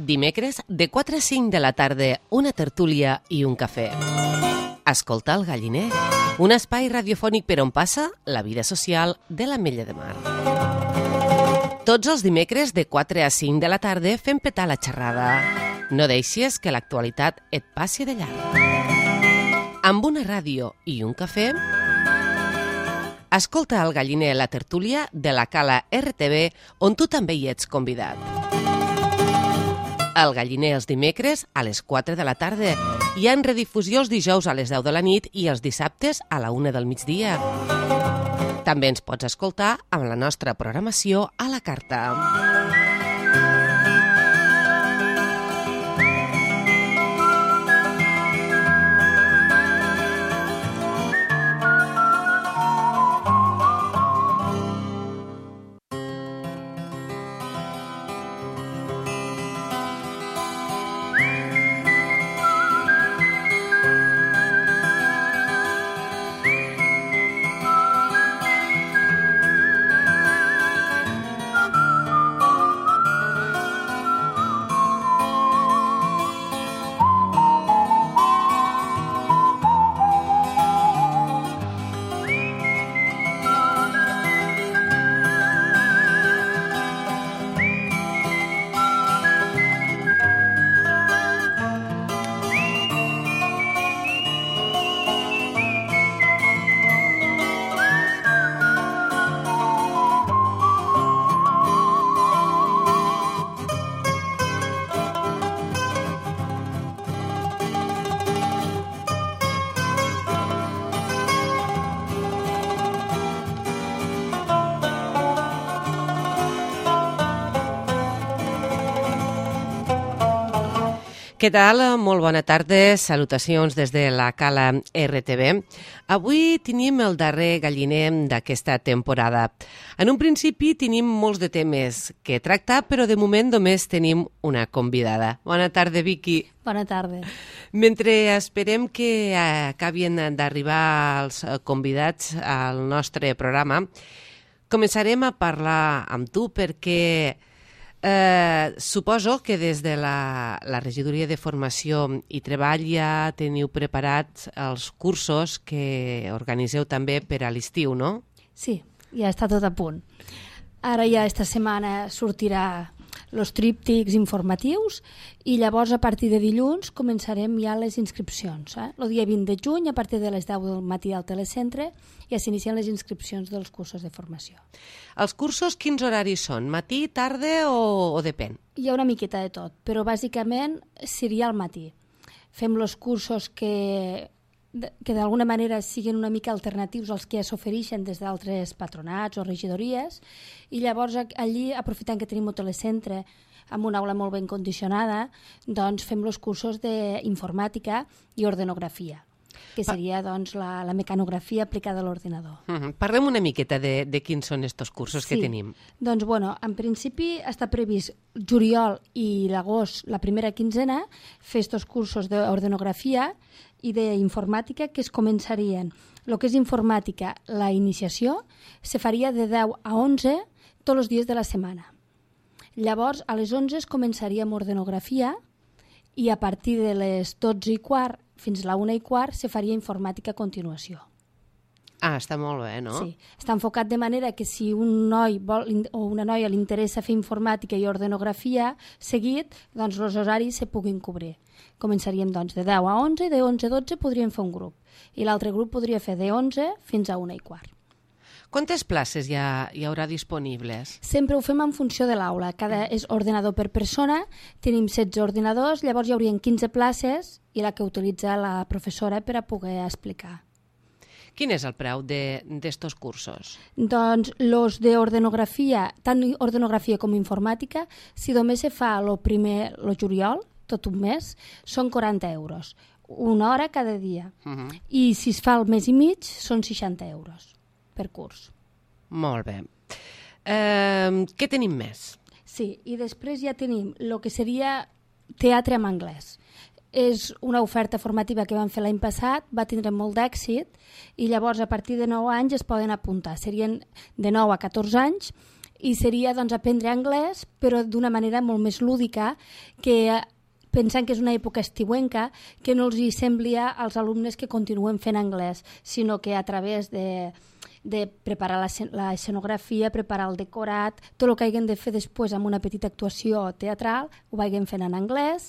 Dimecres, de 4 a 5 de la tarda, una tertúlia i un cafè. Escolta el Galliner, un espai radiofònic per on passa la vida social de l'Ametlla de Mar. Tots els dimecres, de 4 a 5 de la tarda, fem petar la xerrada. No deixis que l'actualitat et passi de llarg. Amb una ràdio i un cafè, escolta el Galliner, la tertúlia de la Cala RTV, on tu també hi ets convidat. El Galliner els dimecres a les 4 de la tarda. Hi ha en redifusió els dijous a les 10 de la nit i els dissabtes a la 1 del migdia. També ens pots escoltar amb la nostra programació a la carta. Què tal? Molt bona tarda, salutacions des de la Cala RTV. Avui tenim el darrer Galliner d'aquesta temporada. En un principi tenim molts de temes que tractar, però de moment només tenim una convidada. Bona tarda, Vicky. Bona tarda. Mentre esperem que acabin d'arribar els convidats al nostre programa, començarem a parlar amb tu perquè suposo que des de la Regidoria de Formació i Treball ja teniu preparats els cursos que organiseu també per a l'estiu, no? Sí, ja està tot a punt. Ara ja esta setmana sortirà els tríptics informatius i llavors a partir de dilluns començarem ja les inscripcions. El dia 20 de juny, a partir de les 10 del matí al telecentre, ja s'inicien les inscripcions dels cursos de formació. Els cursos quins horaris són? Matí, tarda o depèn? Hi ha una miqueta de tot, però bàsicament seria al matí. Fem els cursos que d'alguna manera siguin una mica alternatius als que ja s'ofereixen des d'altres patronats o regidories, i llavors allí, aprofitant que tenim un telecentre amb una aula molt ben condicionada, doncs fem els cursos d'informàtica i ordenografia, que seria doncs, la mecanografia aplicada a l'ordinador. Parlem una miqueta de quins són estos cursos que tenim. Doncs, en principi està previst juliol i l'agost, la primera quinzena, fer estos cursos d'ordenografia i d'informàtica que es començarien. El que és informàtica, la iniciació, se faria de 10 a 11 tots els dies de la setmana. Llavors, a les 11 començaríem ordenografia i a partir de les 12 i quart fins a la 1 i quart se faria informàtica a continuació. Ah, està molt bé, no? Sí, està enfocat de manera que si un noi o una noia li interessa fer informàtica i ordenografia seguit, doncs els horaris se puguin cobrir. Començaríem doncs de 10 a 11 i de 11 a 12 podríem fer un grup. I l'altre grup podria fer de 11 fins a 1 i quart. Quantes places hi haurà disponibles? Sempre ho fem en funció de l'aula. Cada és ordinador per persona, tenim 16 ordinadors, llavors hi haurien 15 places i la que utilitza la professora per a poder explicar. Quin és el preu d'estos cursos? Doncs els d'ordenografia, tant ordenografia com informàtica, si només se fa el juliol, tot un mes, són 40 euros. Una hora cada dia. I si es fa el mes i mig, són 60 euros per curs. Molt bé. Què tenim més? Sí, i després ja tenim el que seria teatre en anglès. És una oferta formativa que vam fer l'any passat, va tindre molt d'èxit i llavors a partir de 9 anys es poden apuntar. Serien de 9 a 14 anys i seria doncs, aprendre anglès, però d'una manera molt més lúdica, que pensant que és una època estiuenca, que no els hi sembli als alumnes que continuen fent anglès, sinó que a través de preparar la escenografia, preparar el decorat, tot el que hagin de fer després amb una petita actuació teatral, ho vagin fent en anglès,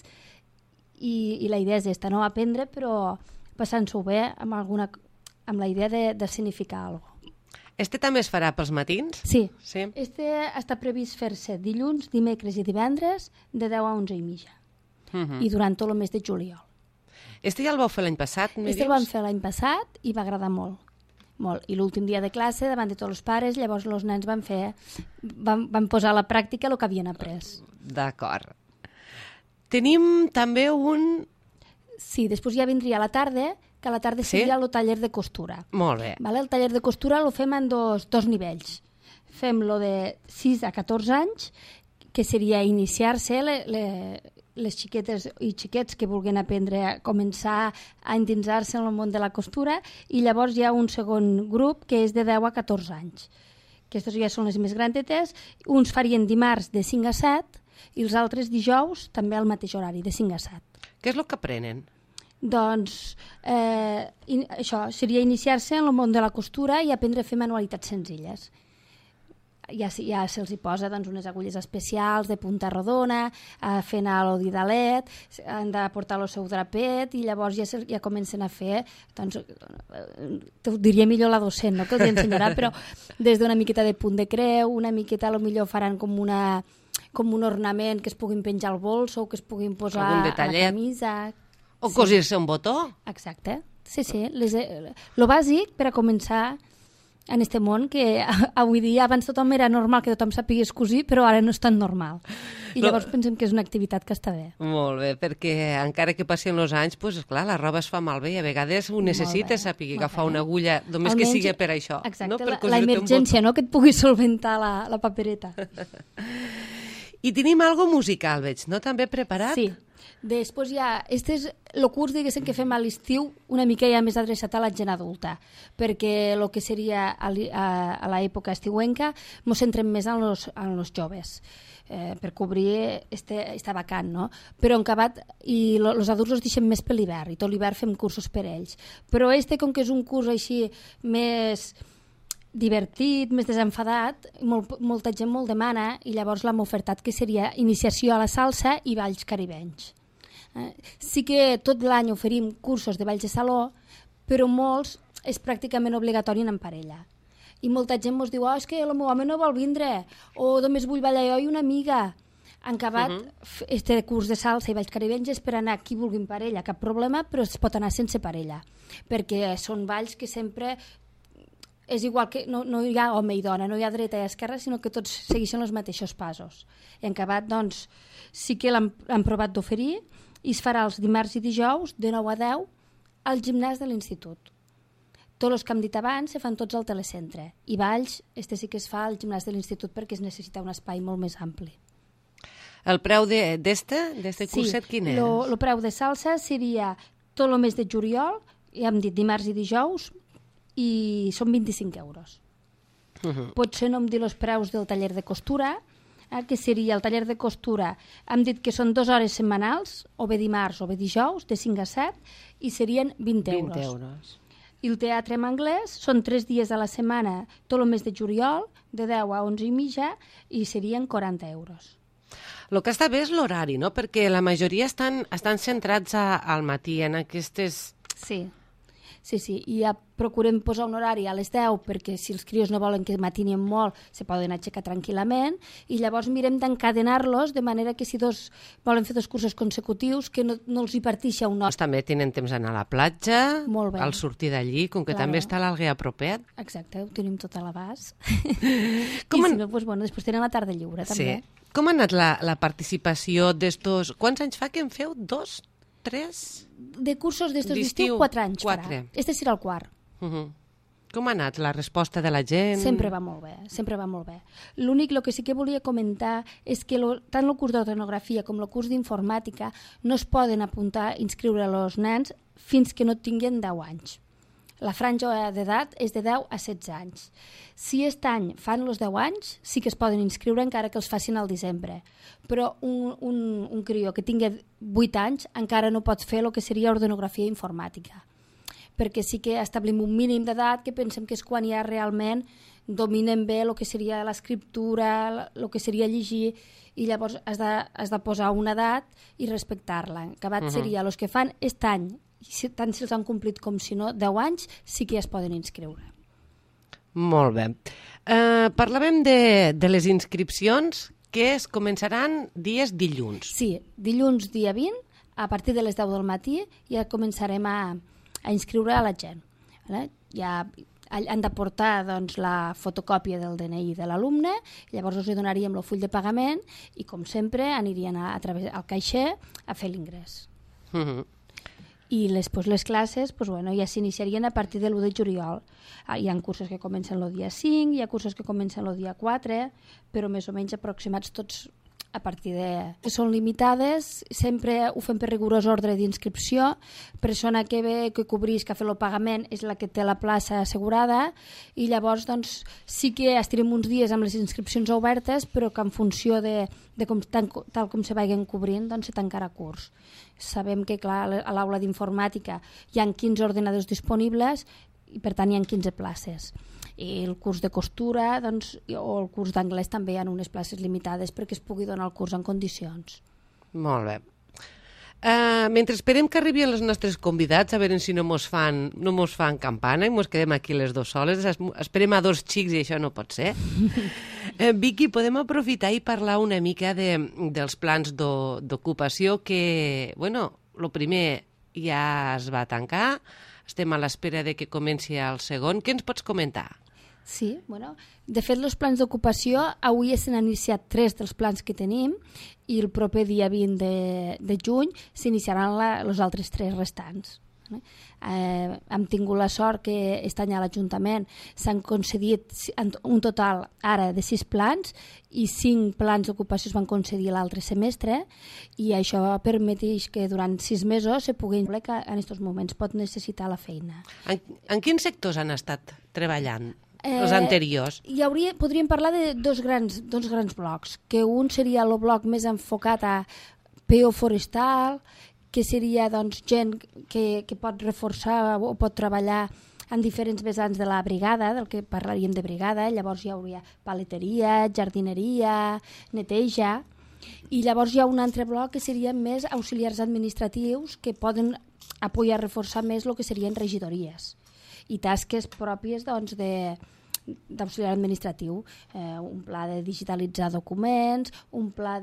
i la idea és aquesta, no? Aprendre, però passant-s'ho bé amb la idea de significar alguna cosa. Este també es farà pels matins? Sí. Este està previst fer-se dilluns, dimecres i divendres de 10 a 11 i mitja. I durant tot el mes de juliol. Este ja el vau fer l'any passat, me dius? Este el vam fer l'any passat i va agradar molt. Molt. I l'últim dia de classe, davant de tots els pares, llavors els nens van posar a la pràctica el que havien après. D'acord. Tenim també un... Sí, després ja vindria a la tarda, que a la tarda seria el taller de costura. Molt bé. Vale? El taller de costura el fem en dos nivells. Fem lo de 6 a 14 anys, que seria iniciar-se les xiquetes i xiquets que vulguin aprendre a començar a endinsar-se en el món de la costura, i llavors hi ha un segon grup que és de 10 a 14 anys. Aquestes ja són les més grandetes. Uns farien dimarts de 5 a 7 i els altres dijous també al mateix horari, de 5 a 7. Què és el que aprenen? Doncs això seria iniciar-se en el món de la costura i aprendre a fer manualitats senzilles. Ja se'ls hi posa doncs, unes agulles especials de punta rodona, fent el didalet, han de portar el seu drapet, i llavors ja comencen a fer, doncs, t'ho diria millor la docent, no?, que els ensenyarà, però des d'una miqueta de punt de creu, una miqueta potser faran com un ornament que es puguin penjar al bols o que es puguin posar a la camisa. O cosir-se un botó. Exacte, sí. Lo bàsic per a començar en este món, que avui dia abans tothom era normal que tothom sapigués cosir, però ara no és tan normal. I llavors pensem que és una activitat que està bé. Molt bé, perquè encara que passin els anys, doncs, esclar, la roba es fa malbé i a vegades ho necessites saber agafar una agulla, només que sigui per això. Exacte, no? La emergència, no?, que et pugui solventar la papereta. I tenim algo musical, veig, no?, també preparat? Sí. Després este és el curs, diguéssim, que fem a l'estiu, una mica ja més adreçat a la gent adulta, perquè el que seria a l'època estiuenca ens centrem més en els joves, per cobrir este vacant, no? Però en acabat, i els adults els deixem més per l'hivern, i tot l'hivern fem cursos per ells. Però com que és un curs així més divertit, més desenfadat, molta gent molt demana, i llavors l'hem ofertat, que seria iniciació a la salsa i balls caribenys. Sí que tot l'any oferim cursos de balls de saló, però molts és pràcticament obligatori en parella. I molta gent ens diu, és que el meu home no vol vindre, o només vull ballar jo i una amiga. Han acabat este curs de salsa i balls caribenys és per anar qui vulgui en parella, cap problema, però es pot anar sense parella, perquè són balls que sempre... És igual que no hi ha home i dona, no hi ha dreta i esquerra, sinó que tots segueixen els mateixos passos. I en acabat, doncs, sí que l'han provat d'oferir, i es farà els dimarts i dijous, de 9 a 10, al gimnàs de l'institut. Tots els que hem dit abans se fan tots al telecentre. I balls, sí que es fa al gimnàs de l'institut perquè es necessita un espai molt més ampli. El preu d'este curset, quin és? Sí, el preu de salsa seria tot el mes de juliol, ja hem dit dimarts i dijous, i són 25 euros. Potser no em dir els preus del taller de costura, que seria el taller de costura, hem dit que són 2 hores setmanals, o bé dimarts o bé dijous, de 5 a 7, i serien 20 euros. I el teatre en anglès són 3 dies a la setmana, tot el mes de juliol, de 10 a 11 i mitja, i serien 40 euros. El que està bé és l'horari, no? Perquè la majoria estan centrats al matí en aquestes... Sí, i ja procurem posar un horari a les 10 perquè si els crios no volen que matinin molt se poden aixecar tranquil·lament, i llavors mirem d'encadenar-los de manera que si volen fer 2 cursos consecutius que no els hi partixi a una hora. També tenen temps d'anar a la platja, al sortir d'allí, com que també està l'Alguer a propet. Exacte, ho tenim tot a l'abast. I si no, després tenen la tarda lliure també. Com ha anat la participació d'estos... Quants anys fa que en feu? 2? 3? De cursos d'estos d'estiu, 4 anys farà. Este serà el 4. Com ha anat la resposta de la gent? Sempre va molt bé. L'únic, el que sí que volia comentar és que tant el curs d'oceanografia com el curs d'informàtica no es poden inscriure els nens fins que no tinguin 10 anys. La franja d'edat és de 10 a 16 anys. Si aquest any fan els 10 anys, sí que es poden inscriure encara que els facin al desembre. Però un crió que tingui 8 anys encara no pot fer el que seria ordenografia informàtica. Perquè sí que establim un mínim d'edat que pensem que és quan ja realment dominen bé el que seria l'escriptura, el que seria llegir, i llavors has de posar una edat i respectar-la. Acabat seria els que fan aquest any, tant si els han complit com si no, 10 anys, sí que ja es poden inscriure. Molt bé. Parlàvem de les inscripcions que es començaran dies dilluns. Sí, dilluns dia 20, a partir de les 10 del matí, ja començarem a inscriure a la gent. Ja han de portar doncs, la fotocòpia del DNI de l'alumne, llavors us donaríem el full de pagament i, com sempre, anirien a través al caixer a fer l'ingrés. I les classes ja s'iniciarien a partir de l'1 de juliol. Hi ha cursos que comencen el dia 5, hi ha cursos que comencen el dia 4, però més o menys aproximats tots a partir de... que són limitades, sempre ho fem per rigorós ordre d'inscripció, persona que ve, que cobrís, que ha fet el pagament, és la que té la plaça assegurada, i llavors doncs, sí que estirem uns dies amb les inscripcions obertes, però que en funció de tal com se vagin cobrint, doncs se tancarà curs. Sabem que, clar, a l'aula d'informàtica hi ha 15 ordinadors disponibles i, per tant, hi ha 15 places. I el curs de costura o el curs d'anglès també hi ha unes places limitades perquè es pugui donar el curs en condicions. Molt bé. Mentre esperem que arribin els nostres convidats, a veure si no mos fan campana i mos quedem aquí les dues soles. Esperem a 2 xics i això no pot ser. Vicky, podem aprofitar i parlar una mica dels plans d'ocupació que, el primer ja es va tancar, estem a l'espera de que comenci el segon. Què ens pots comentar? Sí, de fet, els plans d'ocupació, avui s'han iniciat 3 dels plans que tenim i el proper dia 20 de juny s'iniciaran els altres 3 restants. Hem tingut la sort que aquest any a l'Ajuntament s'han concedit un total ara de 6 plans i 5 plans d'ocupació es van concedir l'altre semestre, i això permeteix que durant 6 mesos se pugui que en aquests moments pot necessitar la feina. En quins sectors han estat treballant els anteriors? Podríem parlar de dos grans blocs, que un seria el bloc més enfocat a PO forestal, que seria gent que pot reforçar o pot treballar en diferents vessants de la brigada, del que parlaríem de brigada. Llavors hi hauria paleteria, jardineria, neteja, i llavors hi ha un altre bloc que serien més auxiliars administratius que poden apoyar, reforçar més el que serien regidories i tasques pròpies d'auxiliar administratiu, un pla de digitalitzar documents, un pla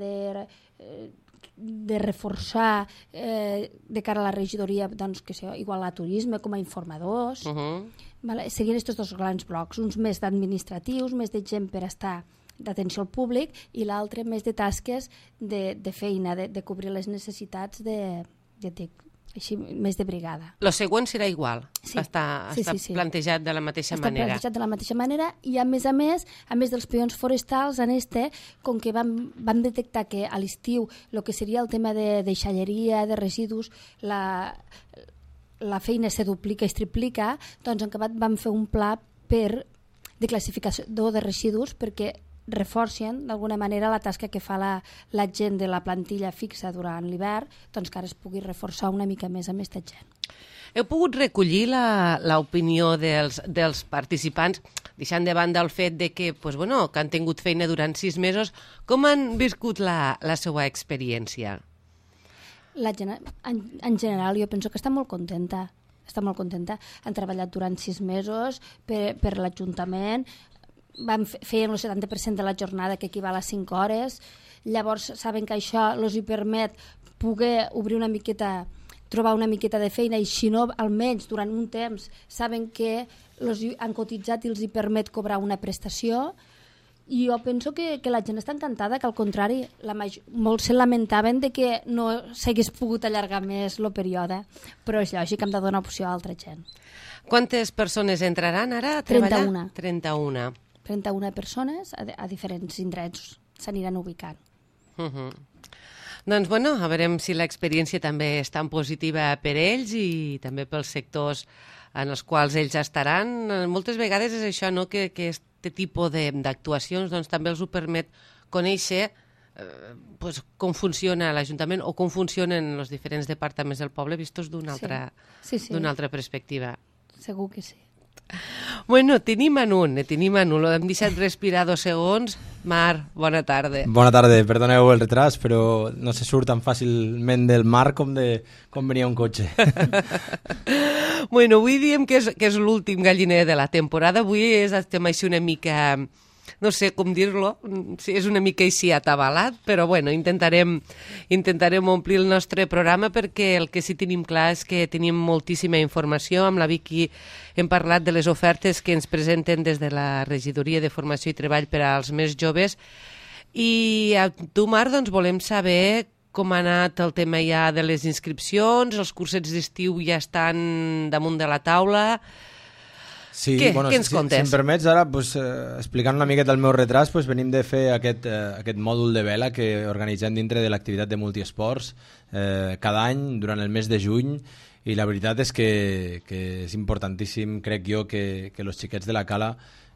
de reforçar de cara a la regidoria, que sigui igual a turisme com a informadors. Serien aquests 2 grans blocs, uns més d'administratius, més de gent per estar d'atenció al públic, i l'altre més de tasques de feina, de cobrir les necessitats així, més de brigada. El següent serà igual? Sí. Està plantejat de la mateixa manera? Està plantejat de la mateixa manera, i a més dels peons forestals, com que vam detectar que a l'estiu el que seria el tema de deixalleria, de residus, la feina se duplica i es triplica, doncs en acabat vam fer un pla de classificació de residus perquè reforcen d'alguna manera la tasca que fa la gent de la plantilla fixa durant l'hivern, doncs que ara es pugui reforçar una mica més amb aquesta gent. Heu pogut recollir l'opinió dels participants, deixant de banda el fet de que han tingut feina durant 6 mesos, com han viscut la seva experiència? La gent, en general, jo penso que està molt contenta. Han treballat durant 6 mesos per l'Ajuntament, feien el 70% de la jornada, que equival a 5 hores. Llavors saben que això els permet poder obrir una miqueta, trobar una miqueta de feina, i si no, almenys durant un temps saben que els han cotitzat i els permet cobrar una prestació. I jo penso que la gent està encantada, que al contrari, molts se lamentaven de que no s'hagués pogut allargar més el període, però és lògic, hem de donar opció a altra gent. Quantes persones entraran ara a treballar? 31 persones a diferents indrets s'aniran ubicant. Doncs, a veurem si l'experiència també és tan positiva per ells i també pels sectors en els quals ells estaran. Moltes vegades és això, no?, que aquest tipus d'actuacions doncs, també els ho permet conèixer pues, com funciona l'Ajuntament o com funcionen els diferents departaments del poble vistos d'una altra perspectiva. Segur que sí. Bueno, tenim en un, l'hem deixat respirar 2 segons. Mar, bona tarda. Bona tarda, perdoneu el retras, però no se surt tan fàcilment del mar com venia un cotxe. Bueno, avui diem que és l'últim galliner de la temporada. Avui estem així una mica, no sé com dir-lo, és una mica així atabalat, però bueno, intentarem omplir el nostre programa perquè el que sí tenim clar és que tenim moltíssima informació. Amb la Vicky hem parlat de les ofertes que ens presenten des de la Regidoria de Formació i Treball per als més joves i a tu, Mar, doncs volem saber com ha anat el tema ja de les inscripcions, els cursets d'estiu ja estan damunt de la taula. Sí, què ens contes? Si em permets, ara, explicant una miqueta el meu retras, venim de fer aquest mòdul de vela que organitzem dintre de l'activitat de multiesports cada any durant el mes de juny, i la veritat és que és importantíssim, crec jo, que els xiquets de la Cala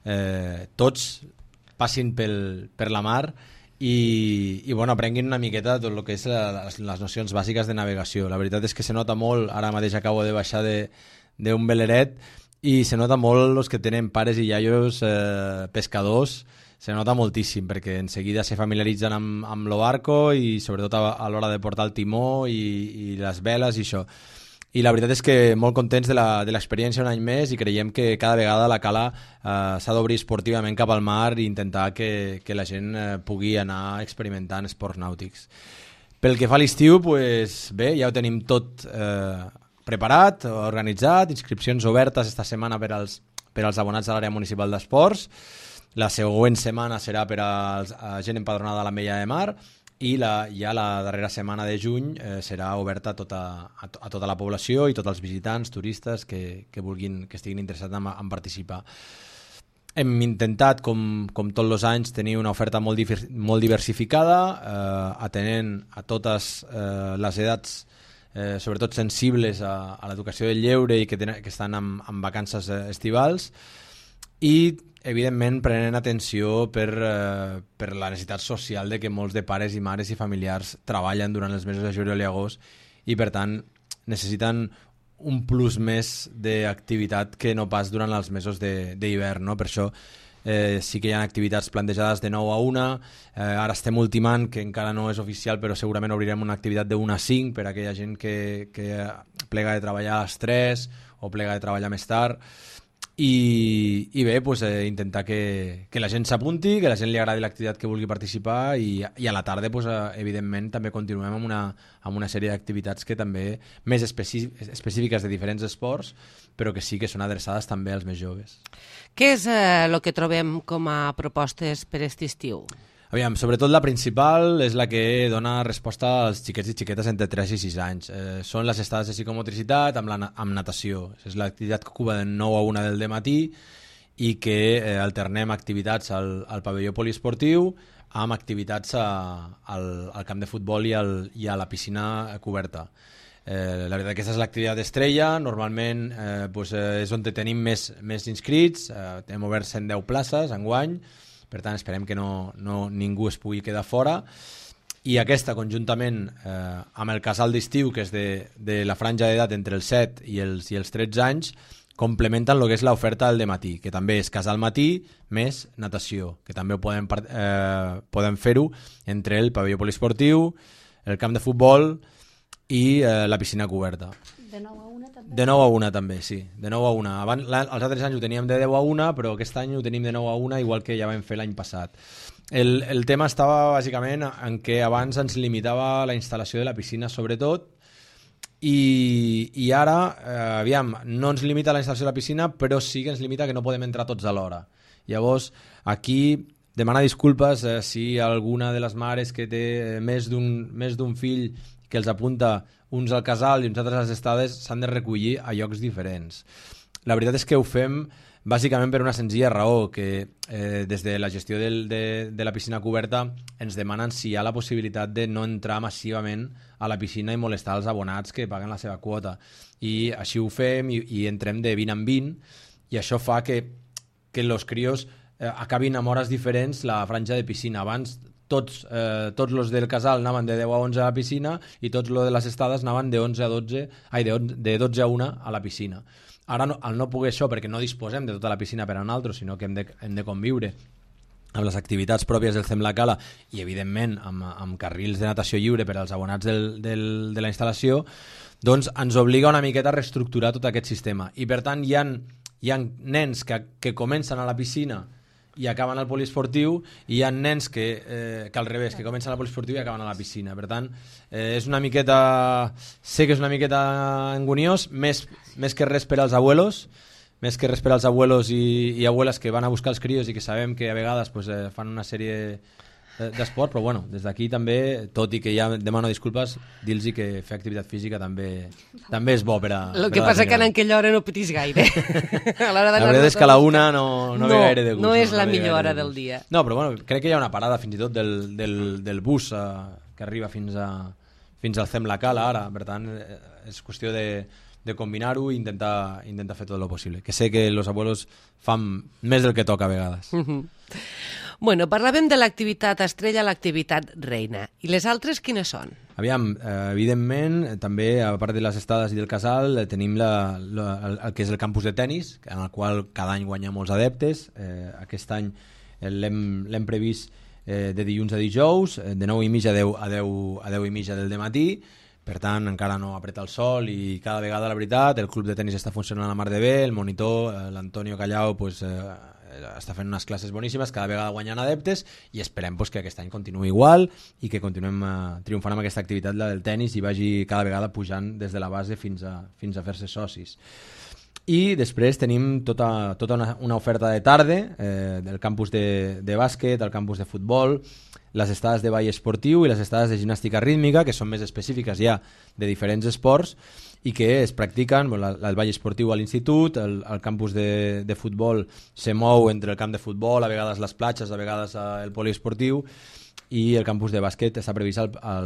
tots passin per la mar i bueno, aprenguin una miqueta tot el que és les nocions bàsiques de navegació. La veritat és que se nota molt, ara mateix acabo de baixar d'un veleret, i se nota molt els que tenen pares i iaios pescadors, se nota moltíssim perquè en seguida se familiaritzen amb lo barco i sobretot a l'hora de portar el timó i les veles i això. I la veritat és que molt contents de l'experiència un any més i creiem que cada vegada la Cala s'ha d'obrir esportivament cap al mar i intentar que la gent pugui anar experimentant esports nàutics. Pel que fa a l'estiu, bé, ja ho tenim tot preparat, organitzat, inscripcions obertes esta setmana per als abonats a l'àrea municipal d'esports. La següent setmana serà per a gent empadronada a l'Ametlla de Mar i ja la darrera setmana de juny serà oberta a tota la població i tots els visitants, turistes que estiguin interessats en participar. Hem intentat, com tots els anys, tenir una oferta molt diversificada, atenent a totes les edats, sobretot sensibles a l'educació del lleure i que estan en vacances estivals, i evidentment prenent atenció per la necessitat social de que molts de pares i mares i familiars treballen durant els mesos de juliol i agost i per tant necessiten un plus més d'activitat que no pas durant els mesos d'hivern, no? Per això sí que hi ha activitats plantejades de 9 a 1, ara estem ultimant, que encara no és oficial, però segurament obrirem una activitat de 1 a 5 per a aquella gent que plega de treballar a les 3 o plega de treballar més tard, i bé, intentar que la gent s'apunti, que la gent li agradi l'activitat que vulgui participar i a la tarda, evidentment, també continuem amb una sèrie d'activitats que també més específiques de diferents esports, però que sí que són adreçades també als més joves. Què és el que trobem com a propostes per aquest estiu? Aviam, sobretot la principal és la que dona resposta als xiquets i xiquetes entre 3 i 6 anys. Són les estades de psicomotricitat amb natació. És l'activitat que ocupa de 9 a 1 del dematí i que alternem activitats al pavelló poliesportiu amb activitats al camp de futbol i a la piscina coberta. La veritat que aquesta és l'activitat estrella, normalment és on tenim més inscrits, hem obert 110 places enguany, per tant esperem que ningú es pugui quedar fora, i aquesta conjuntament amb el casal d'estiu, que és de la franja d'edat entre els 7 i els 13 anys, complementen el que és l'oferta del dematí, que també és casal matí més natació, que també podem fer-ho entre el pavelló poliesportiu, el camp de futbol i la piscina coberta. De 9 a 1 també? De 9 a 1 també, sí. De 9 a 1. Els altres anys ho teníem de 10 a 1, però aquest any ho tenim de 9 a 1, igual que ja vam fer l'any passat. El tema estava bàsicament en què abans ens limitava la instal·lació de la piscina, sobretot, i ara, aviam, no ens limita la instal·lació de la piscina, però sí que ens limita que no podem entrar tots alhora. Llavors, aquí demana disculpes si alguna de les mares que té més d'un fill que els apunta uns al casal i uns altres a les estades s'han de recollir a llocs diferents. La veritat és que ho fem bàsicament per una senzilla raó, que des de la gestió de la piscina coberta ens demanen si hi ha la possibilitat de no entrar massivament a la piscina i molestar els abonats que paguen la seva quota. I així ho fem i entrem de 20 en 20, i això fa que els crios acabin amb hores diferents la franja de piscina. Abans tots los del casal anaven de 10 a 11 a la piscina i tots los de les estades anaven de 12 a 1 a la piscina. Ara, al no poder això, perquè no disposem de tota la piscina per a nosaltres, sinó que hem de conviure amb les activitats pròpies del CEM La Cala i, evidentment, amb carrils de natació lliure per als abonats de la instal·lació, doncs ens obliga una miqueta a reestructurar tot aquest sistema. I, per tant, hi ha nens que comencen a la piscina i acaben al poliesportiu, i hi ha nens que al revés, que comencen al poliesportiu i acaben a la piscina. Per tant, és una miqueta... Sé que és una miqueta engoniós, més que res per als abuelos, i abueles que van a buscar els crios i que sabem que a vegades pues, fan una sèrie d'esport, però bueno, des d'aquí també, tot i que ja demano disculpes, dir-los que fer activitat física també és bo per a... El que passa que en aquella hora no petís gaire. La veritat és que a la una no ve gaire de gust. No és la millor hora del dia. No, però bueno, crec que hi ha una parada fins i tot del bus que arriba fins al CEM La Cala ara, per tant és qüestió de combinar-ho i intentar fer tot el possible, que sé que els abuelos fan més del que toca a vegades. Bueno, parlàvem de l'activitat estrella, l'activitat reina. I les altres quines són? Aviam, evidentment, també, a part de les estades i del casal, tenim el que és el campus de tennis, en el qual cada any guanya molts adeptes. Aquest any l'hem previst de dilluns a dijous, de 9:30 a 10:30 del dematí. Per tant, encara no apreta el sol i cada vegada, la veritat, el club de tennis està funcionant a la mar de bé, el monitor, l'Antonio Callao, pues, està fent unes classes boníssimes, cada vegada guanyant adeptes, i esperem pues, que aquest any continuï igual i que continuem triomfant amb aquesta activitat, la del tennis, i vagi cada vegada pujant des de la base fins a fer-se socis. I després tenim tota una oferta de tarda del campus de bàsquet, el campus de futbol, les estades de ball esportiu i les estades de gimnàstica rítmica, que són més específiques ja de diferents esports i que es practiquen, el ball esportiu a l'institut, el campus de futbol se mou entre el camp de futbol, a vegades les platges, a vegades el poliesportiu, i el campus de bàsquet està previst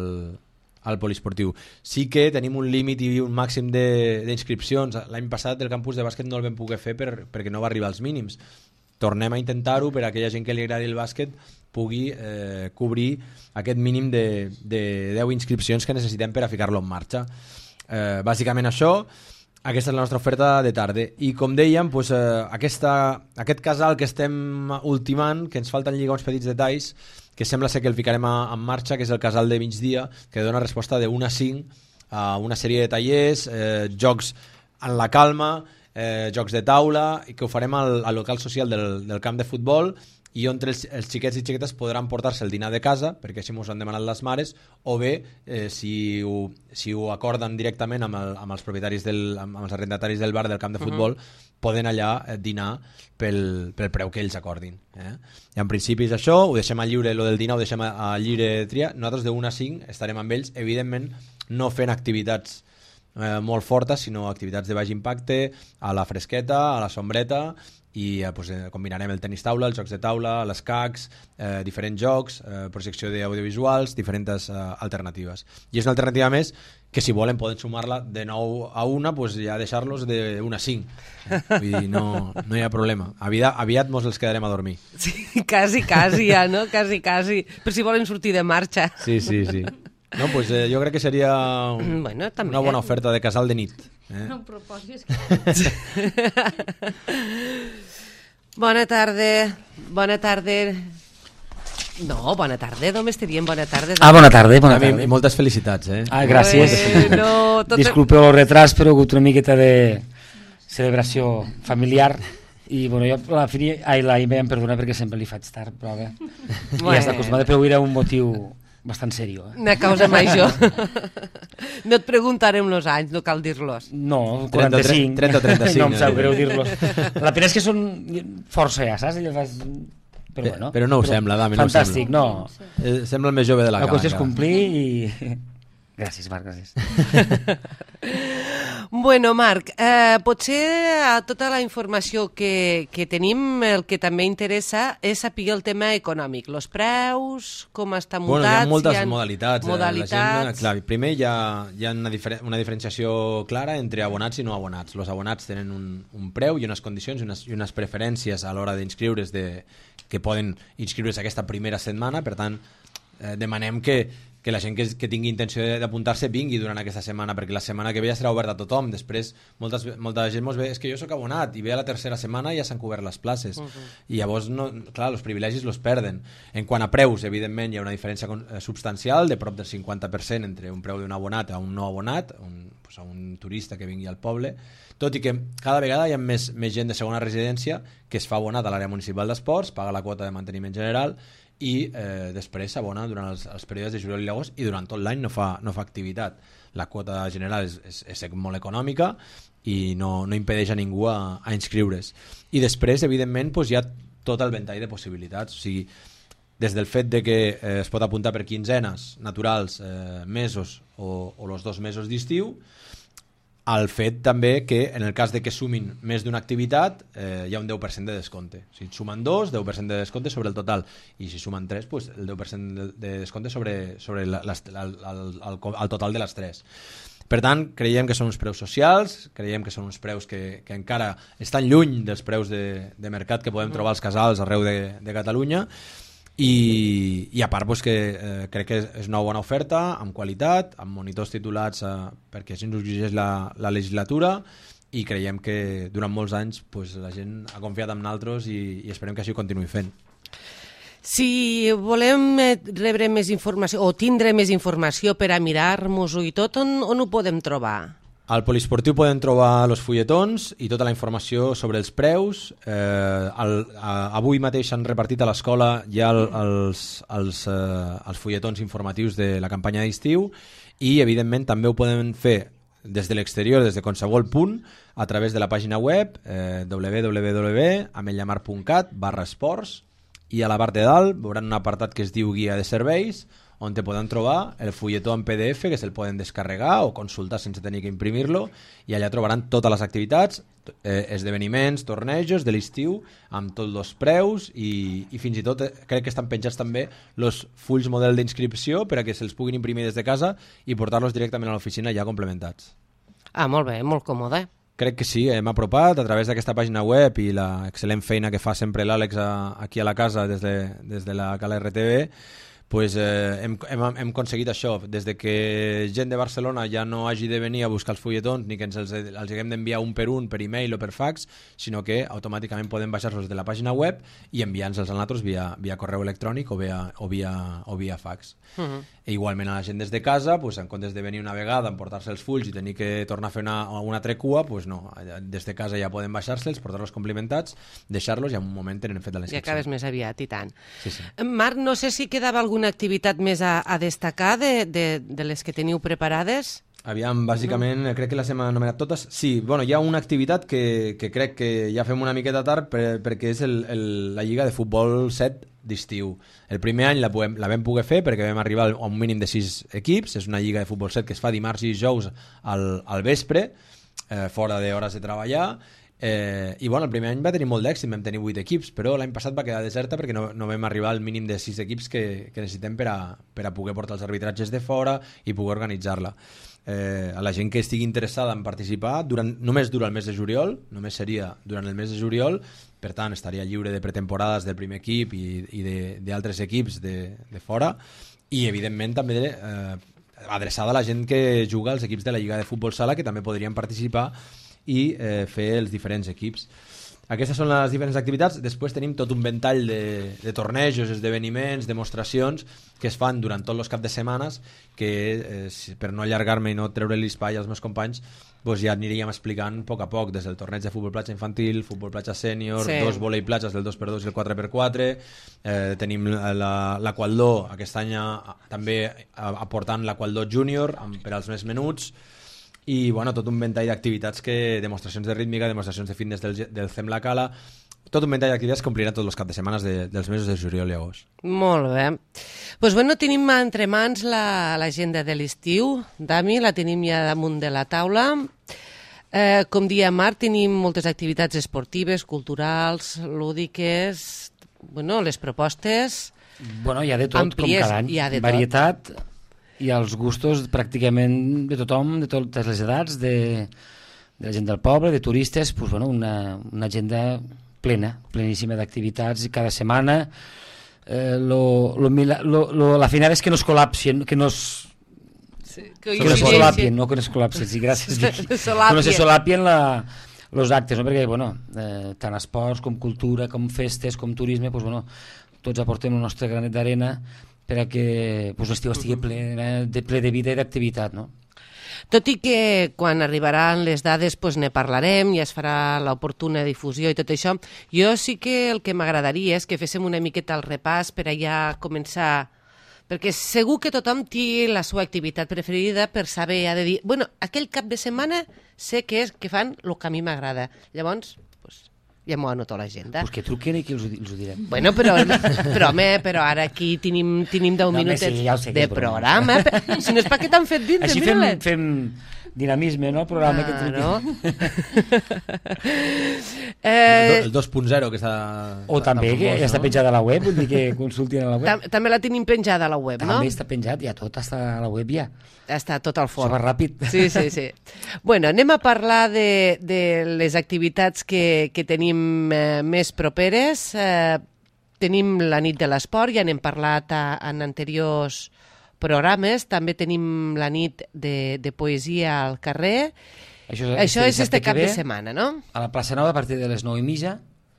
al poliesportiu. Sí que tenim un límit i un màxim d'inscripcions. L'any passat el campus de bàsquet no el vam poder fer perquè no va arribar als mínims. Tornem a intentar-ho per a aquella gent que li agradi el bàsquet pugui cobrir aquest mínim de 10 inscripcions que necessitem per a ficar-lo en marxa. Bàsicament això, aquesta és la nostra oferta de tarda. I com dèiem, doncs, aquest casal que estem ultimant, que ens falten lligar uns petits detalls, que sembla ser que el ficarem en marxa, que és el casal de migdia, que dona resposta de 1 a 5 a una sèrie de tallers, jocs en la calma, jocs de taula, i que ho farem al local social del camp de futbol, i on els xiquets i xiquetes podran portar-se el dinar de casa, perquè així m'ho han demanat les mares, o bé, si ho acorden directament amb els propietaris, amb els arrendataris del bar del camp de futbol, poden allà dinar pel preu que ells acordin. I en principi és això, ho deixem a lliure, lo del dinar ho deixem a lliure triar. Nosaltres de 1 a 5 estarem amb ells, evidentment no fent activitats molt fortes, sinó activitats de baix impacte, a la fresqueta, a la sombreta, i combinarem el tenis taula, els jocs de taula, les cacs, diferents jocs, projecció d'audiovisuals, diferents alternatives. I és una alternativa més que, si volen, poden sumar-la de 9 a 1, pues ja deixar-los de 1 a 5. Vull dir, no hi ha problema. Aviat mos els quedarem a dormir. Sí, quasi, ja, no? Quasi. Per si volen sortir de marxa. Sí. No, pues jo crec que seria una bona oferta de casal de nit. No em proposis que... Bona tarda. No, bona tarda, només diríem bona tarda. Bona tarda. I moltes felicitats, gràcies. Disculpeu el retras, però he hagut una miqueta de celebració familiar i jo la em perdona perquè sempre li faig tard, però bé, ja està acostumada, però era un motiu bastant seriós. Una causa major. No et preguntarem els anys, no cal dir-los. No, 45. 30 o 35. No em sap greu dir-los. La pena és que són força ja, saps? Però no ho sembla, Dami, no ho sembla. Fantàstic, no. Sembla el més jove de la cala. La qüestió és complir i... Gràcies, Marc, gràcies. Bueno, Marc, potser a tota la informació que tenim, el que també interessa és saber el tema econòmic, els preus, com estan muntats... Hi ha moltes modalitats. La gent, clar, primer hi ha una diferenciació clara entre abonats i no abonats. Els abonats tenen un preu i unes condicions i unes preferències a l'hora d'inscriure's que poden inscriure's aquesta primera setmana, per tant, demanem que la gent que tingui intenció d'apuntar-se vingui durant aquesta setmana, perquè la setmana que ve ja serà oberta a tothom. Després, molta gent mos ve, és que jo sóc abonat, i ve a la tercera setmana i ja s'han cobert les places. I llavors, clar, els privilegis los perden. En quant a preus, evidentment, hi ha una diferència substancial, de prop del 50% entre un preu d'un abonat a un no abonat, a un turista que vingui al poble, tot i que cada vegada hi ha més gent de segona residència que es fa abonat a l'àrea municipal d'esports, paga la quota de manteniment general, i després s'abona durant els períodes de juliol i agost, i durant tot l'any no fa activitat. La quota general és molt econòmica i no impedeix a ningú a inscriure's. I després, evidentment, hi ha tot el ventall de possibilitats. O sigui, des del fet de que es pot apuntar per quinzenes naturals, mesos o els 2 mesos d'estiu, al fet també que en el cas de que sumin més d'una activitat hi ha un 10% de descompte. Si sumen 2, 10% de descompte sobre el total, i si sumen 3, el 10% de descompte sobre el total de les 3. Per tant, creiem que són uns preus socials, creiem que són uns preus que encara estan lluny dels preus de mercat que podem trobar als casals arreu de Catalunya, i a part que crec que és una bona oferta, amb qualitat, amb monitors titulats perquè així ens ho exigeix la legislatura, i creiem que durant molts anys la gent ha confiat en nosaltres i esperem que així ho continuï fent. Si volem rebre més informació o tindre més informació per a mirar-nos-ho i tot, on ho podem trobar? Al poliesportiu podem trobar els fulletons i tota la informació sobre els preus. Avui mateix s'han repartit a l'escola ja els fulletons informatius de la campanya d'estiu, i evidentment també ho podem fer des de l'exterior, des de qualsevol punt, a través de la pàgina web www.ametlllamar.cat/esports, i a la part de dalt veuran un apartat que es diu Guia de Serveis, on te poden trobar el fulletó en PDF, que se'l poden descarregar o consultar sense tenir que imprimir-lo, i allà trobaran totes les activitats, esdeveniments, tornejos de l'estiu, amb tots els preus, i fins i tot crec que estan penjats també els fulls model d'inscripció per a que se'ls puguin imprimir des de casa i portar-los directament a l'oficina ja complementats. Molt bé, molt còmode. Crec que sí, hem apropat a través d'aquesta pàgina web i la excel·lent feina que fa sempre l'Àlex aquí a la casa des de la Cala RTV. Hem aconseguit això, des de que gent de Barcelona ja no hagi de venir a buscar els fulletons ni que els haguem d'enviar un per e-mail o per fax, sinó que automàticament podem baixar-los de la pàgina web i enviar-nos-els a nosaltres via correu electrònic o via fax. Igualment a la gent des de casa, en comptes de venir una vegada, emportar-se els fulls i tenir que tornar a fer una altra cua, no, des de casa ja poden baixar-se'ls, portar-los complimentats, deixar-los i en un moment tenen fet la inscripció. I acabes més aviat, i tant. Sí. Marc, no sé si quedava alguna activitat més a destacar de les que teniu preparades? Aviam, bàsicament, crec que les hem anomenat totes. Sí, hi ha una activitat que crec que ja fem una miqueta tard perquè és la Lliga de Futbol 7 d'estiu. El primer any la vam poder fer perquè vam arribar a un mínim de 6 equips. És una Lliga de Futbol 7 que es fa dimarts i dijous al vespre, fora d'hores de treballar. I el primer any va tenir molt d'èxit, vam tenir 8 equips, però l'any passat va quedar deserta perquè no vam arribar al mínim de 6 equips que necessitem per a poder portar els arbitratges de fora i poder organitzar-la. A la gent que estigui interessada en participar, només dura el mes de juliol, només seria durant el mes de juliol, per tant estaria lliure de pretemporades del primer equip i d'altres equips de fora, i evidentment també adreçada a la gent que juga als equips de la Lliga de Futbol Sala, que també podrien participar i fer els diferents equips. Aquestes són les diferents activitats. Després tenim tot un ventall de tornejos, esdeveniments, demostracions que es fan durant tots els caps de setmanes, que per no allargar-me i no treure l'espai als meus companys, ja aniríem explicant a poc, des del torneig de futbol platja infantil, futbol platja sènior, 2 vòlei platges del 2x2 i el 4x4, tenim l'aqualdó, aquest any també aportant l'aqualdó júnior per als més menuts, i tot un ventall d'activitats, demostracions de rítmica, demostracions de fitness del CEM La Cala, tot un ventall d'activitats que ompliran tots els caps de setmanes dels mesos de juliol i agost. Molt bé. Tenim entre mans l'agenda de l'estiu, Dami, la tenim ja damunt de la taula. Com dia Mar, tenim moltes activitats esportives, culturals, lúdiques, les propostes... Bueno, hi ha de tot, àmplies, com cada any. Hi ha de varietat i els gustos pràcticament de tothom, de totes les edats, de la gent del poble, de turistes, pues, una agenda plena, pleníssima d'activitats cada setmana. La final és que no es col·lapsien, que no es solapien, no que no es col·lapsien, sí, gràcies, Vicky. Que no se solapien els actes, no? Perquè, tant esports com cultura, com festes, com turisme, tots aportem el nostre granet d'arena per a que l'estiu estigui ple de vida i d'activitat, no? Tot i que quan arribaran les dades ne parlarem i es farà l'oportuna difusió i tot això, jo sí que el que m'agradaria és que féssim una miqueta el repàs per allà començar, perquè segur que tothom té la seva activitat preferida per saber, ha de dir, aquell cap de setmana sé que fan el que a mi m'agrada. Llavors, ja m'ho anoto a l'agenda. Pues que truquen i que els ho direm. Però ara aquí tenim 10 minutets de programa. Si no és perquè t'han fet dintre, així fem dinamisme, no? El programa que truquen. El 2.0 que està... O també que ja està penjada a la web, vull dir que consultin a la web. També la tenim penjada a la web, no? També està penjat, ja tot està a la web ja. Està tot al forn. Això va ràpid. Sí. Anem a parlar de les activitats que tenim més properes. Tenim la nit de l'esport, ja n'hem parlat en anteriors programes. També tenim la nit de poesia al carrer. Això és este cap de setmana, no? A la plaça Nova a partir de les 9:30.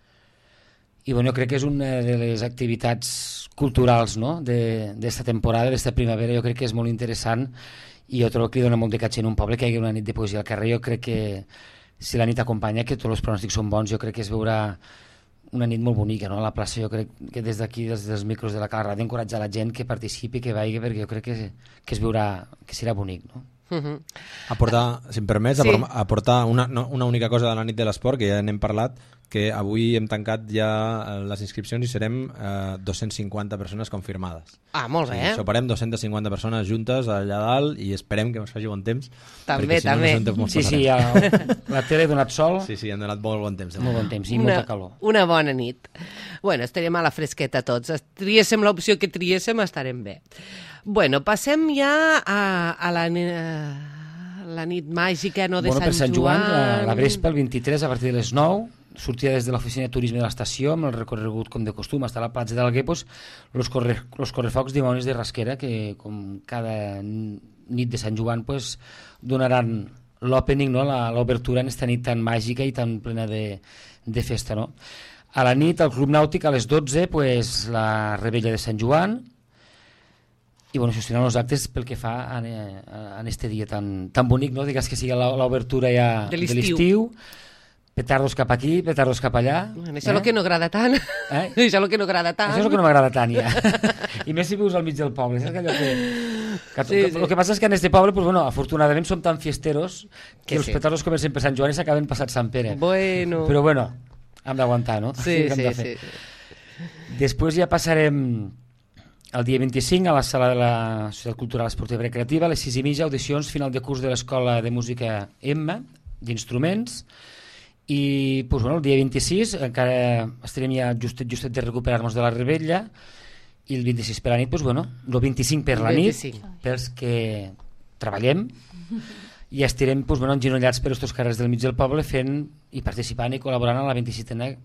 I jo crec que és una de les activitats culturals, no? d'esta temporada, d'esta primavera. Jo crec que és molt interessant i jo trobo que li dona molt de catxer en un poble que hi hagi una nit de poesia al carrer. Jo crec que si la nit acompanya, que tots els pronòstics són bons, jo crec que es veurà una nit molt bonica, no? A la plaça. Jo crec que des d'aquí, des dels micros de la Cala Ràdio, encoratjar la gent que participi, que vagi, perquè jo crec que es veurà, que serà bonic, no? Aportar, si em permets, aportar una única cosa de la nit de l'esport, que ja n'hem parlat, que avui hem tancat ja les inscripcions i serem 250 persones confirmades. Molt bé. Soparem 250 persones juntes allà dalt i esperem que ens faci bon temps. També. Sí, la tele ha donat sol. Sí, han donat molt bon temps. Molt bon temps i molta calor. Una bona nit. Estarem a la fresqueta tots. Triéssim l'opció que triéssim, estarem bé. Passem ja a la nit màgica, no, de Sant Joan. La Vespa, el 23, a partir de les 9, sortida des de l'oficina de turisme de l'estació, amb el recorregut com de costum, hasta la platja d'Alguer, los correfocs dimonis de Rasquera, que com cada nit de Sant Joan donaran l'opening, no? L'obertura en aquesta nit tan màgica i tan plena de festa, no? A la nit, al Club Nàutic, a les 12, la rebella de Sant Joan, i això seran els actes pel que fa en este dia tan bonic, no? Digues que sigui l'obertura ja de l'estiu, petardos cap aquí, petardos cap allà. Això és el que no agrada tant. Això és el que no agrada tant. Això és el que no m'agrada tant, ja. I més si vius al mig del poble. Saps allò que... El que passa és que en este poble, afortunadament, som tan fiesteros que els petardos comencen per Sant Joan i s'acaben passat Sant Pere. Però hem d'aguantar, no? Sí. Després ja passarem el dia 25 a la sala de la Societat Cultural Esportiva i Recreativa, a les 6:30, audicions final de curs de l'Escola de Música Emma, d'instruments, i el dia 26 encara estarem ja justet de recuperar-nos de la rebella, i el 26 per la nit, el 25 per la nit, pels que treballem, i estarem enginollats per aquests carrers del mig del poble fent i participant i col·laborant a la 27a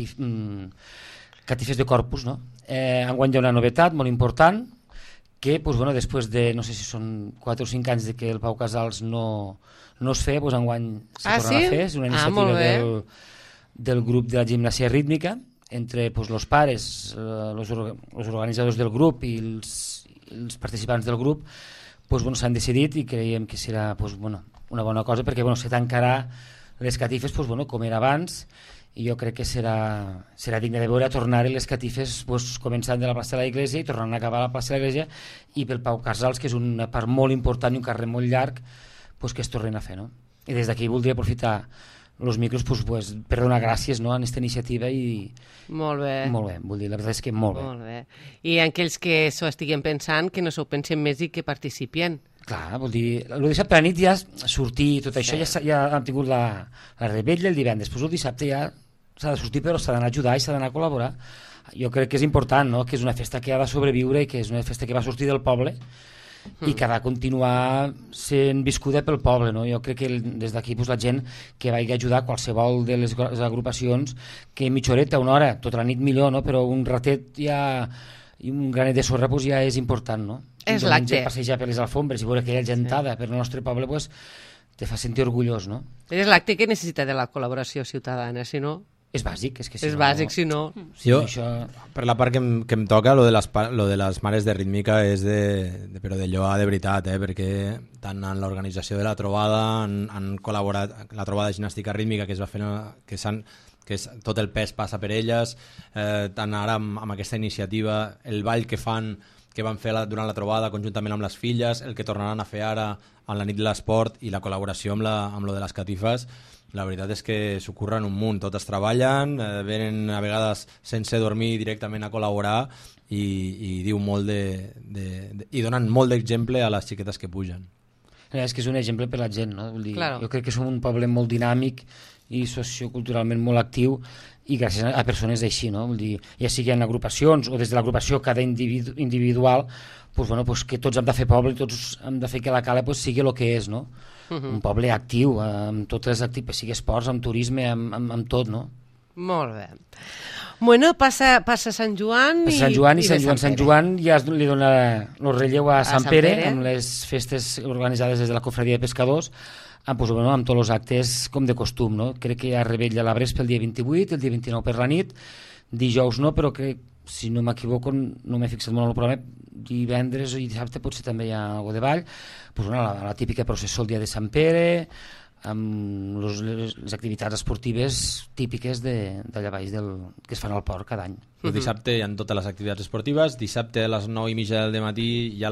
Catifes de Corpus, no? Enguany hi ha una novetat molt important que, després de, no sé si són 4 o 5 anys de que el Pau Casals no es feia, enguany se tornarà a fer. És una iniciativa del grup de la gimnàsia rítmica, entre els pares, els organitzadors del grup i els participants del grup, s'han decidit i creiem que serà una bona cosa, perquè se tancarà les catifes com era abans, i jo crec que serà digne de veure tornar les catifes començant de la plaça de l'Església i tornant a acabar a la plaça de l'Església, i pel Pau Casals, que és una part molt important i un carrer molt llarg, que es tornen a fer, no? I des d'aquí voldria aprofitar els micros per donar gràcies, no, a aquesta iniciativa. Molt bé. Molt bé, vull dir, la veritat és que molt bé. I aquells que s'ho estiguen pensant, que no s'ho pensen més i que participin. Clar, vol dir, el dissabte a la nit ja sortir, tot això, ja hem tingut la rebella el divendres, després el dissabte ja s'ha de sortir, però s'ha d'anar a ajudar i s'ha d'anar a col·laborar. Jo crec que és important, no?, que és una festa que ha de sobreviure i que és una festa que va sortir del poble i que ha de continuar sent viscuda pel poble, no? Jo crec que des d'aquí la gent que vagi a ajudar qualsevol de les agrupacions, que mitja horeta, una hora, tota la nit millor, no?, però un ratet ja i un granet de sorra ja és important, no? És l'acte. Passejar per les alfombres i veure aquella gentada per el nostre poble, te fa sentir orgullós, no? És l'acte que necessita de la col·laboració ciutadana, si no... És bàsic, és que si és bàsic, si no... Jo, per la part que em toca, lo de les mares de rítmica és però de lloar de veritat, perquè tant en l'organització de la trobada han col·laborat, la trobada de ginàstica rítmica que es va fer, que tot el pes passa per elles, tant ara amb aquesta iniciativa, el ball que van fer durant la trobada conjuntament amb les filles, el que tornaran a fer ara en la nit de l'esport i la col·laboració amb lo de les catifes. La veritat és que s'ho curren un munt, totes treballen, venen a vegades sense dormir directament a col·laborar i diu molt i donen molt d'exemple a les xiquetes que pugen. És que és un exemple per la gent, no? Vull dir, claro. Jo crec que som un poble molt dinàmic i socioculturalment molt actiu i gràcies a persones així, no? Vull dir, ja sigui en agrupacions o des de l'agrupació cada individual, que tots hem de fer poble i tots hem de fer que la cala sigui el que és, no? Un poble actiu, amb totes les activitats, sigui esports, amb turisme, amb tot, no? Molt bé. Bueno, passa Sant Joan i Sant Joan ja li dona el relleu a Sant Pere amb les festes organitzades des de la Cofradia de Pescadors amb tots els actes com de costum, no? Crec que hi ha rebella a la Brespa el dia 28, el dia 29 per la nit, dijous no, però que si no m'equivoco, no m'he fixat molt en el programa, divendres i dissabte potser també hi ha alguna de ball, la típica processó el dia de Sant Pere, amb les activitats esportives típiques d'allà baix que es fan al port cada any. El dissabte hi ha totes les activitats esportives, dissabte a les 9:30 del matí hi ha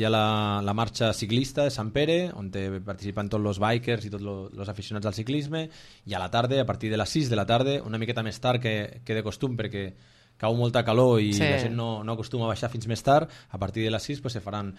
la marxa ciclista de Sant Pere, on participen tots els bikers i tots els aficionats al ciclisme, i a la tarda, a partir de les 6 de la tarda, una miqueta més tard que de costum, perquè cau molta calor i la gent no acostuma a baixar fins més tard, a partir de les 6 se faran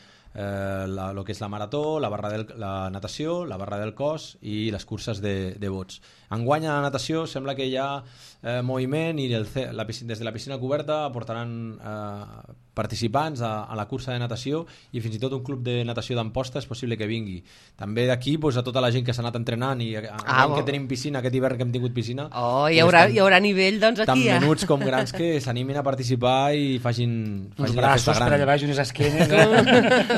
el que és la marató, la natació, la barra del cos i les curses de bots. Enguany a la natació sembla que hi ha moviment i des de la piscina coberta portaran participants a la cursa de natació i fins i tot un club de natació d'Amposta és possible que vingui. També d'aquí a tota la gent que s'ha anat entrenant i que tenim piscina, aquest hivern que hem tingut piscina, hi haurà nivell doncs aquí. Tant menuts com grans que s'animin a participar i facin uns braços per allà baix, unes esquenes.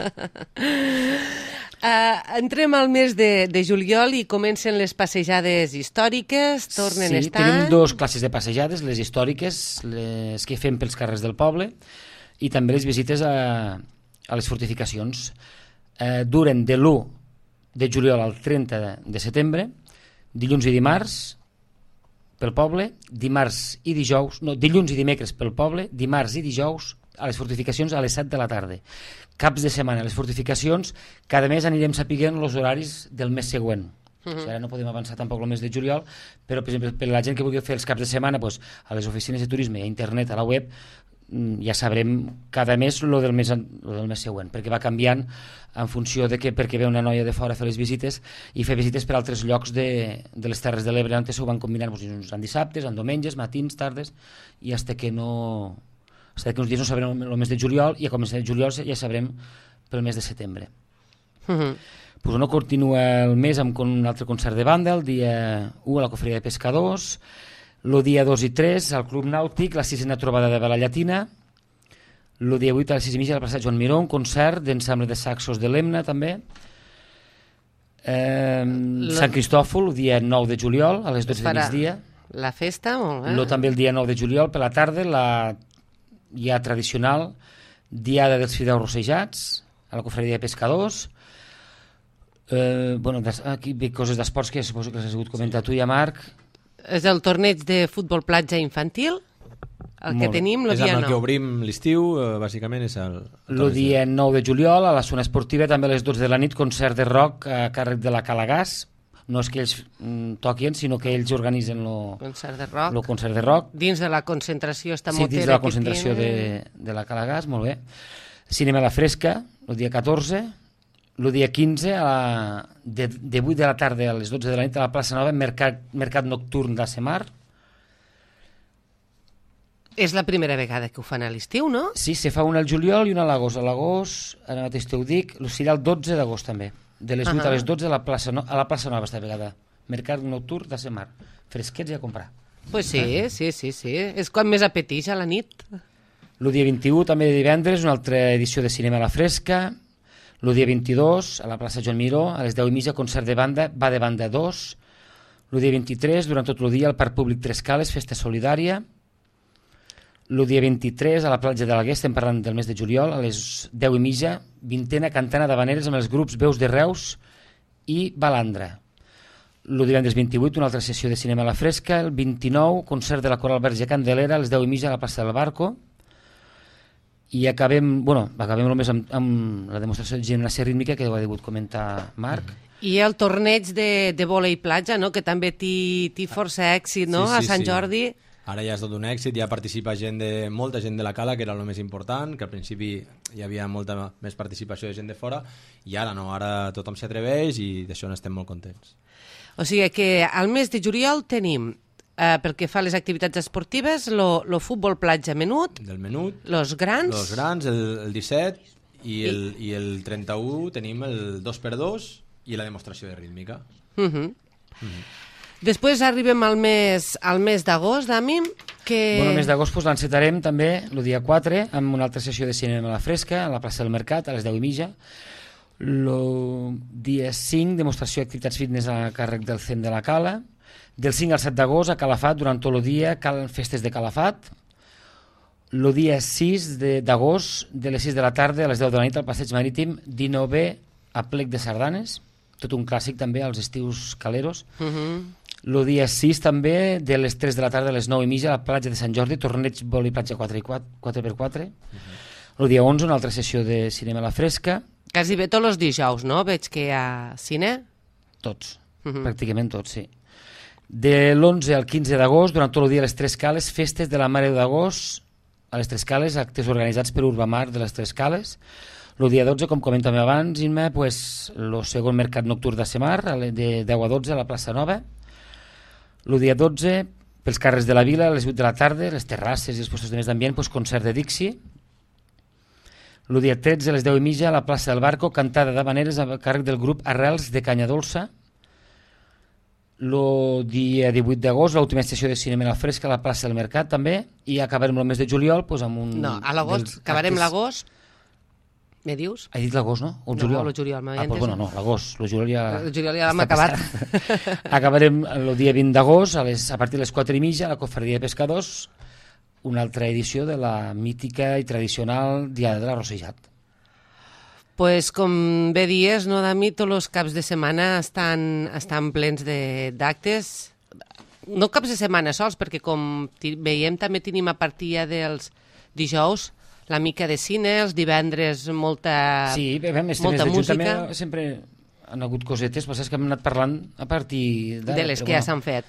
Entrem al mes de juliol i comencen les passejades històriques, tornen a estar... Tenim dues classes de passejades, les històriques, les que fem pels carrers del poble, i també les visites a les fortificacions. Duren de l'1 de juliol al 30 de setembre, dilluns i dimarts pel poble, dilluns i dimecres pel poble, dimarts i dijous a les fortificacions a les 7 de la tarda. Caps de setmana a les fortificacions, cada mes anirem sapiguent els horaris del mes següent. Ara no podem avançar tampoc el mes de juliol, però per exemple, per la gent que vulgui fer els caps de setmana, a les oficines de turisme, a internet, a la web, ja sabrem cada mes el del mes següent, perquè va canviant en funció de perquè ve una noia de fora a fer les visites i fer visites per altres llocs de les Terres de l'Ebre. Antes ho van combinar en dissabtes, en diumenges, matins, tardes, i fins que uns dies no sabrem el mes de juliol i a començar de juliol ja sabrem pel mes de setembre. Continua el mes amb un altre concert de banda, el dia 1 a la Cofradia de Pescadors, el dia 2 i 3 al Club Nàutic, la 6a trobada de Vela Llatina, el dia 8 a les 6:30 al Passeig Joan Miró, un concert d'ensemble de saxos de l'Emna també, Sant Cristòfol, el dia 9 de juliol a les 12 de migdia, la festa, molt bé. També el dia 9 de juliol per la tarda, ja tradicional diada dels fideus rossejats a la Cofradia de Pescadors. Aquí ve coses d'esports que suposo que has hagut comentar tu ja, Marc. És el torneig de futbol platja infantil, el que tenim el dia 9. És amb el que obrim l'estiu, bàsicament és el dia 9 de juliol a la zona esportiva, també a les 12 de la nit, concert de rock a càrrec de la Calagàs. No és que ells toquin, sinó que ells organitzen el concert de rock. Dins de la concentració està Motera. Sí, dins de la concentració de la Calagàs, molt bé. Cinema a la Fresca, el dia 14, El dia 15, de 8 de la tarda a les 12 de la nit, a la plaça Nova, mercat nocturn d'Asemar. És la primera vegada que ho fan a l'estiu, no? Sí, se fa una al juliol i una a l'agost. A l'agost, ara mateix t'ho dic, serà el 12 d'agost també. De les 8 a les 12 a la plaça Nova esta vegada. Mercat nocturn d'Asemar. Fresquets i a comprar. Pues sí. És quan més apeteix a la nit. El dia 21, també de divendres, una altra edició de cinema a la fresca. El dia 22, a la plaça Joan Miró, a les 10:30, concert de banda, va de banda 2. El dia 23, durant tot el dia, al Parc Públic Tres Cales, festa solidària. El dia 23, a la platja de l'Alguer, estem parlant del mes de juliol, a les 10:30, vintena cantana d'habaneres amb els grups Veus de Reus i Balandra. El divendres 28, una altra sessió de cinema a la fresca. El 29, concert de la Coral Verge Candelera, a les 10:30, a la plaça del Barco. I acabem només amb la demostració de gimnàsia rítmica que ho ha degut comentar Marc. I el torneig de vòlei platja, no? Que també té força èxit, no? A Sant Jordi. Ara ja és tot un èxit, ja participa molta gent de la Cala, que era el més important, que al principi hi havia molta més participació de gent de fora, i ara no, ara tothom s'hi atreveix i d'això n'estem molt contents. O sigui que al mes de juliol tenim, pel que fa a les activitats esportives, el futbol platja menut, del menut, los grans, el 17, i el 31 tenim el 2x2 i la demostració de rítmica. Després arribem al mes d'agost, Dami, que... El mes d'agost l'encetarem també el dia 4 amb una altra sessió de cinema a la fresca a la plaça del Mercat a les 10:30. El dia 5, demostració d'activitats fitness a càrrec del CEM de la Cala. Del 5 al 7 d'agost a Calafat, durant tot el dia, festes de Calafat. El dia 6 d'agost, de les 6 de la tarda a les 10 de la nit, al Passeig Marítim, 19è a Plec de Sardanes, tot un clàssic també als estius caleros. El dia 6 també, de les 3 de la tarda a les 9:30, a la platja de Sant Jordi, torneig vòlei platja 4x4. El dia 11, una altra sessió de cinema a la fresca. Quasi bé tots els dijous, no? Veig que hi ha cine. Tots, pràcticament tots, sí. De l'11 al 15 d'agost, durant tot el dia a les Tres Cales, festes de la Mare d'agost a les Tres Cales, actes organitzats per Urbamar de les Tres Cales. El dia 12, com comentàvem abans, Imma, pues, el segon mercat nocturn d'Asemar, de 10 a 12 a la plaça Nova. El dia 12, pels carrers de la vila, a les 8 de la tarda, les terrasses i els puestos de més d'ambient, pues, concert de Dixi. El dia 13, a les 10:30, a la plaça del Barco, cantada d'habaneres a càrrec del grup Arrels de Canya Dolça. El dia 18 d'agost, l'última estació de cinema a la fresca a la plaça del Mercat també, i acabarem el mes de juliol pues, amb un... No, a l'agost, acabarem l'agost. Me dius? He dit l'agost, no? O el juliol? No, el juliol. Pues, bueno, no, l'agost. El juliol ja... El juliol ja l'hem acabat. Acabarem el dia 20 d'agost, a partir de les 4:30, a la Cofreria de Pescadors, una altra edició de la mítica i tradicional Diada de l'Arrossejat. Pues, com bé dies, no, Dami, tots els caps de setmana estan plens d'actes. No caps de setmana sols, perquè com veiem també tenim a partir dels dijous la mica de cine, els divendres molta música. També sempre han hagut cosetes, però saps que hem anat parlant a partir de les que ja s'han fet.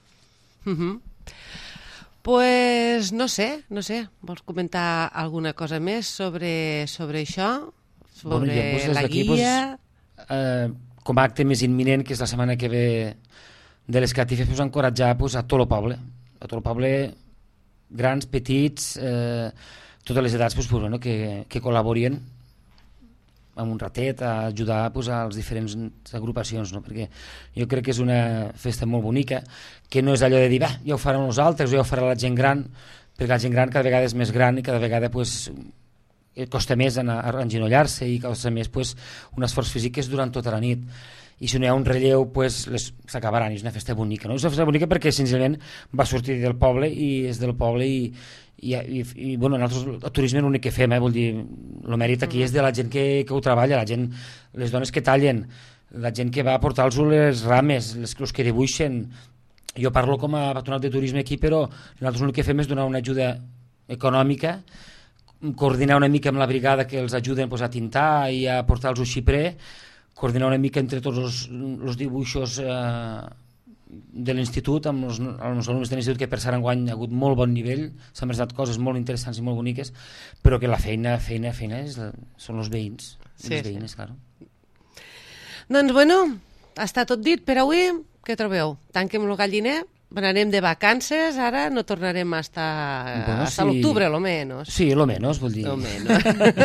Pues no sé, vols comentar alguna cosa més sobre això? Sobre la guia? Com a acte més imminent, que és la setmana que ve de les catifes, pues, encoratjar a tot el poble. A tot el poble, grans, petits, totes les edats, pues, bueno, que col·laborien amb un ratet a ajudar pues, a les diferents agrupacions, no? Perquè jo crec que és una festa molt bonica, que no és allò de dir, ja ho faran els altres o ja ho farà la gent gran, perquè la gent gran cada vegada és més gran i cada vegada pues, costa més anar a enginollar-se i costa més pues, un esforç físic és durant tota la nit. I si no hi ha un relleu, pues, s'acabaran. És una festa bonica, no? És una festa bonica perquè senzillament va sortir del poble i és del poble i bueno, nosaltres el turisme l'únic que fem, vull dir, el mèrit aquí és de la gent que ho treballa, la gent, les dones que tallen, la gent que va a portar-los les rames, els que dibuixen. Jo parlo com a patronat de turisme aquí, però nosaltres l'únic que fem és donar una ajuda econòmica, coordinar una mica amb la brigada que els ajuden pues, a tintar i a portar-los un xiprer, coordinar una mica entre tots els dibuixos de l'institut, amb els alumnes de l'institut, que per cert enguany ha hagut molt bon nivell, s'han presentat coses molt interessants i molt boniques, però que la feina són els veïns, les veïnes, claro. Doncs bueno, està tot dit per avui. Què trobeu? Tanquem el galliner? Anarem de vacances, ara no tornarem hasta l'octubre, lo menos. Sí, lo menos, vull dir. Lo menos.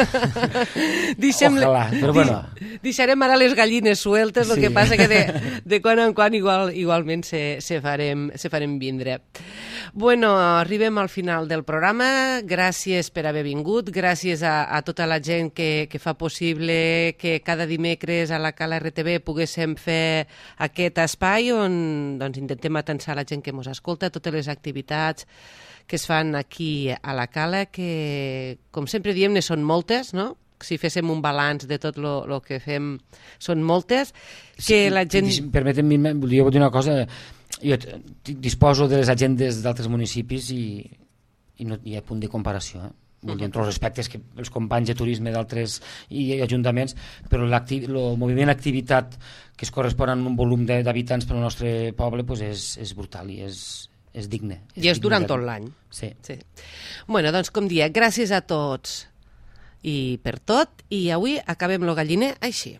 Ojalà, però bueno. Deixarem ara les gallines sueltes, el que passa que de quan en quan igualment se farem vindre. Bueno, arribem al final del programa. Gràcies per haver vingut, gràcies a tota la gent que fa possible que cada dimecres a la Cala RTV poguéssim fer aquest espai on intentem atensar la gent que ens escolta, totes les activitats que es fan aquí a la Cala, que, com sempre diem, ne són moltes, no? Si féssim un balanç de tot el que fem, són moltes. Que la gent... Permetem-me, volia dir una cosa. Jo disposo de les agendes d'altres municipis i no hi ha punt de comparació, vull dir, entre els respectes que els companys de turisme d'altres i ajuntaments, però el moviment d'activitat que es correspon amb un volum d'habitants pel nostre poble és brutal i és digne. I és durant tot l'any. Sí. Bueno, doncs com dia, gràcies a tots i per tot, i avui acabem el galliner així.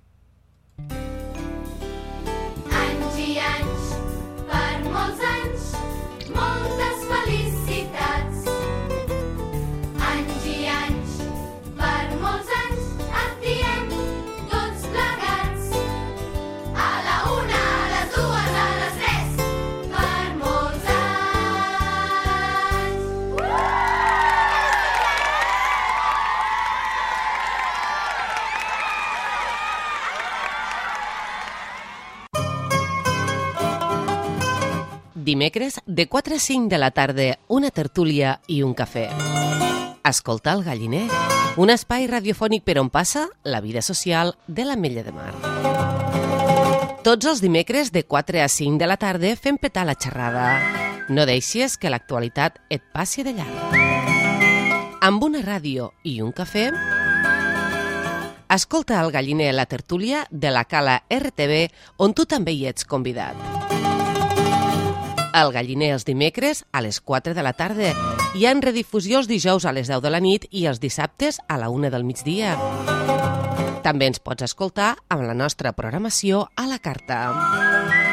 Dimecres, de 4 a 5 de la tarda, una tertúlia i un cafè. Escoltar el galliner, un espai radiofònic per on passa la vida social de l'Ametlla de Mar. Tots els dimecres, de 4 a 5 de la tarda, fem petar la xerrada. No deixis que l'actualitat et passi de llarg. Amb una ràdio i un cafè, escolta el galliner, la tertúlia de la Cala RTV, on tu també hi ets convidat. El galliner els dimecres a les 4 de la tarda i en redifusió els dijous a les 10 de la nit i els dissabtes a la 1 del migdia. També ens pots escoltar amb la nostra programació a la carta.